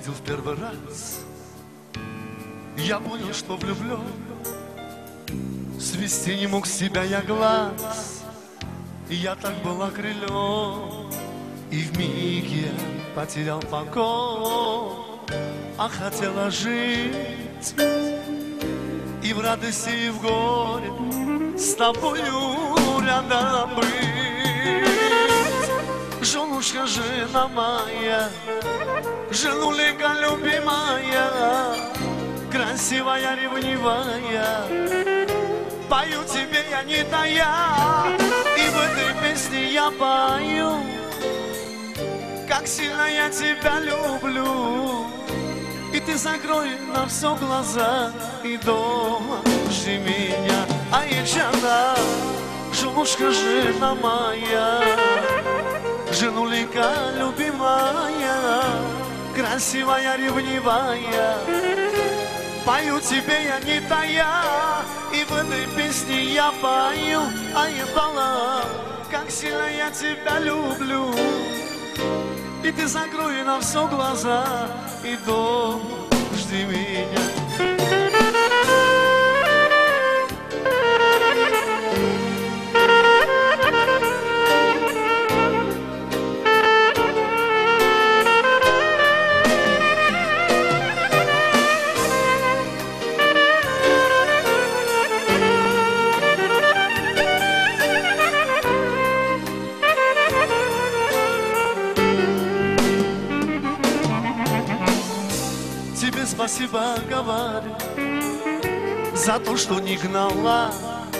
увидел в первый раз, я понял, что влюблен. Свести не мог с себя я глаз, и я так был окрылен. И вмиг я потерял покой, а хотела жить и в радости, и в горе с тобою рядом быть. Женушка, жена моя, женулика любимая, красивая, ревнивая, пою тебе я не тая, и в этой песне я пою, как сильно я тебя люблю. И ты закрой на все глаза и дома жди меня. А Ельчана, женушка, жена моя, женулика любимая, красивая, ревнивая, пою тебе я не тая, и в этой песне я пою, а ебала, как сильно я тебя люблю. И ты закрой на все глаза и дома жди меня. Спасибо говорю за то, что не гнала.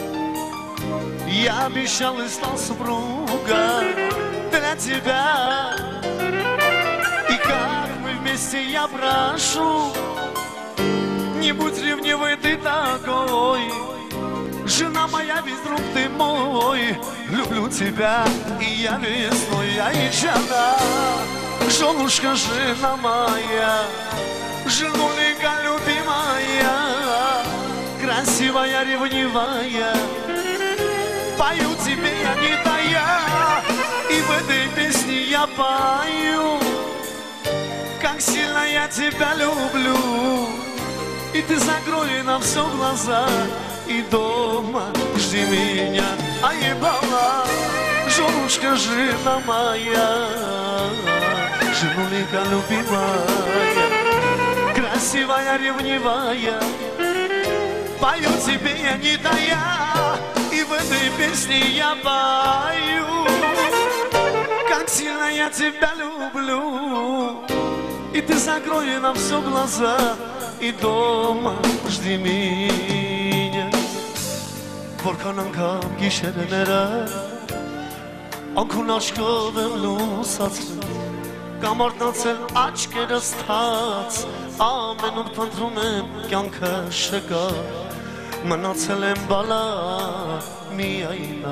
Я обещал и стал супругом для тебя. И как мы вместе, я прошу, не будь ревнивой ты такой. Жена моя, весь друг ты мой, люблю тебя, и я весной, я и жена. Женушка, жена моя, женулика любимая, красивая, ревнивая, пою тебе я не тая, и в этой песне я пою, как сильно я тебя люблю. И ты закрой на все глаза и дома жди меня. А ебала, женушка, жена моя, женулика любимая, красивая, ревнивая, пою тебе я не тая, и в этой песне я пою, как сильно я тебя люблю. И ты закрой на все глаза и дома жди меня. Որքան անգամ գիշերները անքուն աչքով եմ լուսացրել, կամ արթնացել աչքերս թաց, ամենում փնտրում եմ կյանքը շգա, մնացել եմ բալա միայն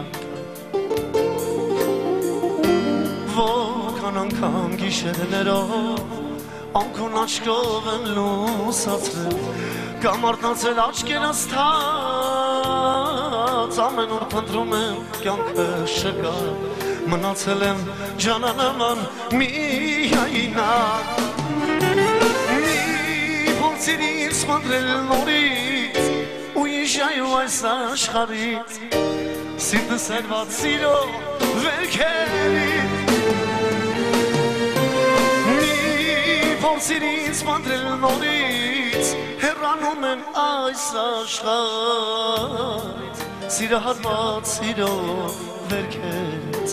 որքան անգամ գիշերներով անքուն աչքով եմ լուսացրել, կամ արթնացել աչքերս թաց, ամենում փնտրում եմ կյանքը շգա, մնացել եմ ջանանման միայնակ։ Մի փորձիր ինձ խնդրել նորից ու իժայու այս աշխարհից, սիրտս հերված սիրո վերքերից։ Մի փորձիր ինձ խնդրել նորից, հեռանում են այս աշխարհից, սիրահարված սիրո վերքերից։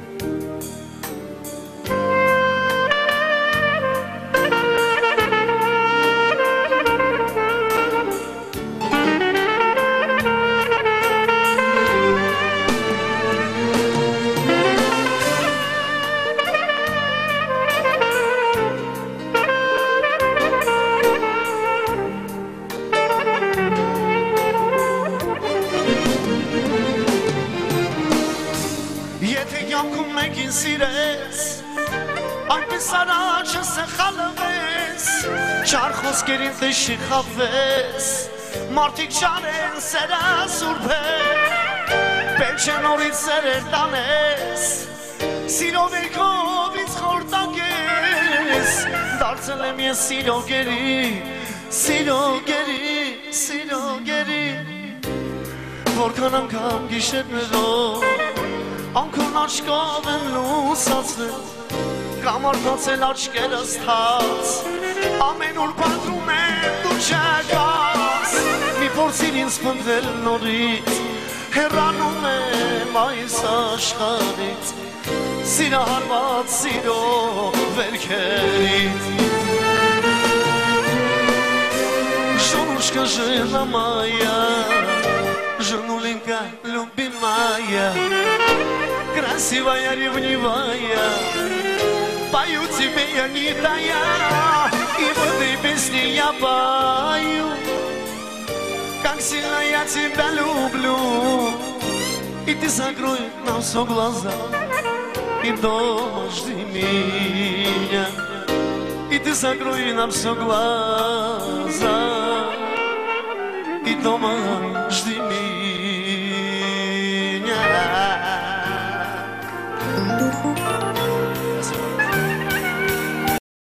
Այնպես առաջս է խալվես, չար խոսքերին տեշի խավես, մարդիկ չար են սերը սուրբեր, պետք է նորից սերեր տանես, սիրով էքով ինձ խորտակես, դարձել եմ ես սիրո գերի, սիրո գերի, սիրո գերի, որքան անգամ գիշերներով անքուն աչքով եմ լուսացրել, կամ արթացել աչքերս թաց, ամեն օր պատրում եմ դու չեկաս, մի փորձիր ինձ փնտրել նորից, հեռանում եմ այս աշխարհից, սիրահարված սիրո վերքերից. Женушка жена моя, женуленька любимая, красивая, ревнивая, пою тебе я не тая, и в этой песне я пою, как сильно я тебя люблю. И ты закрой на все глаза, и дома жди меня. И ты закрой на все глаза, и дома